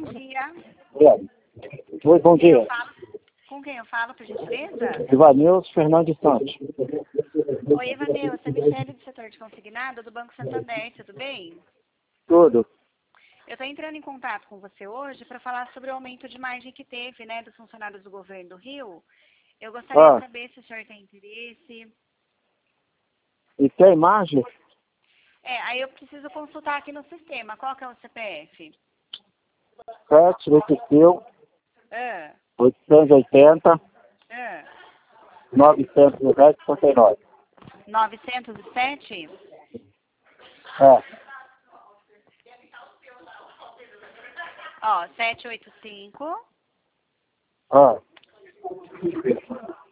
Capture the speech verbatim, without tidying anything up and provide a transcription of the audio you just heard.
bom dia. É. Oi, bom dia. Falo, com quem eu falo, por gentileza? Ivanilson Fernandes Santos. Oi, Evanilson, é Michele do setor de consignado do Banco Santander, tudo bem? Tudo. Eu estou entrando em contato com você hoje para falar sobre o aumento de margem que teve, né, dos funcionários do governo do Rio. Eu gostaria Ah. de saber se o senhor tem interesse. E tem margem? É, aí eu preciso consultar aqui no sistema. Qual que é o C P F? sete, oito, Ah, oitocentos e oitenta, ah. novecentos e cinquenta e nove. novecentos e sete? É. Ó, setecentos e oitenta e cinco. Ah.